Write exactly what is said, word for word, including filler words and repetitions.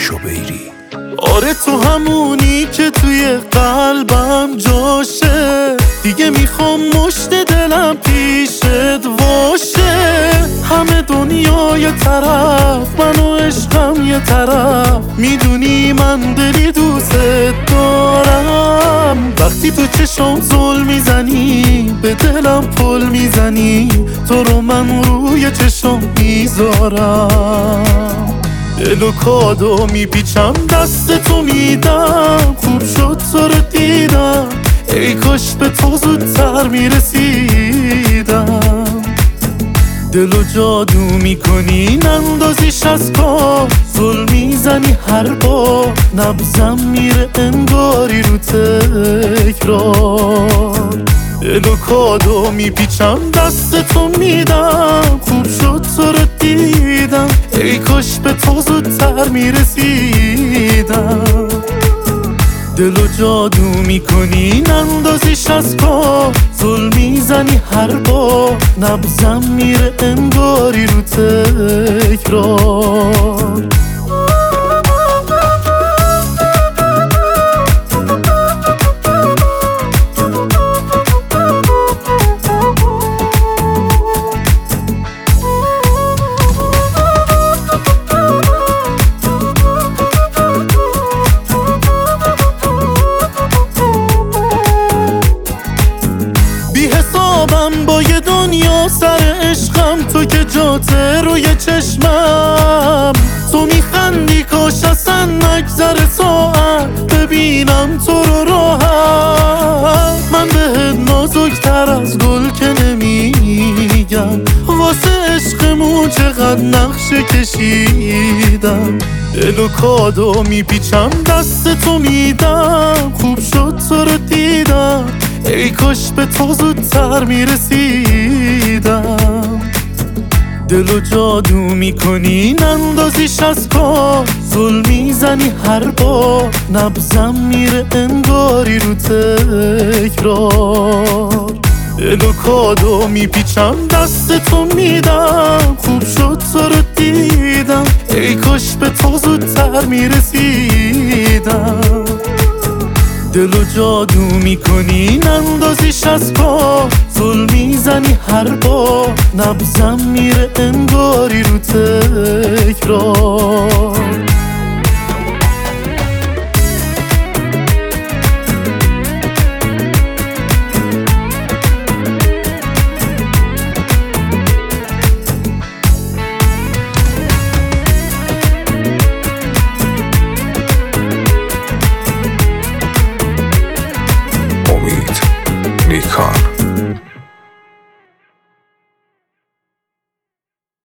شبیری. آره تو همونی که توی قلبم جاشه، دیگه میخوام مشت دلم پیشت واشه. همه دنیا یه طرف، من و عشقم یه طرف، میدونی من دلی دوست دارم. وقتی تو چشم زل میزنی، به دلم پل میزنی، تو رو من روی چشم میذارم. دل و کادو میپیچم دست تو میدم، خوب شد تو رو دیدم، ای کاش به تو زودتر میرسیدم. دل و جادو میکنی نندازیش از پا، زل میزنی هر بار، نبزم میره انگاری رو تکرار. دل و کادو میپیچم دست تو میدم، خوب شد تو رو دیدم، ای کاش به تو زودتر میرسیدم. دل و جادو میکنی نندازیش از پا، زل میزنی هر بار، نبزم میره انگاری رو تکرار. با یه دنیا سر عشقم، تو که جاته روی چشمم، تو میخندی کاش اصلا نگذره ساعت، ببینم تو رو راحت. من بهت نازکتر از گل که نمیگم، واسه عشقمون چقدر نقشه کشیدم. دل و کادو میپیچم دست تو میدم، خوب شد تو رو دیدم، ای کاش به تو زودتر میرسیدم. دل و جادو میکنی نندازیش از پا، زل میزنی هر بار، نبزم میره انگاری رو تکرار. دل و کادو میپیچم دست تو میدم، خوب شد تو رو دیدم، ای کاش به تو زودتر میرسیدم. دل و جادو میکنی نندازیش از پا، زل میزنی هر بار، نبزم میره انگاری رو تکرار. امید نیکان.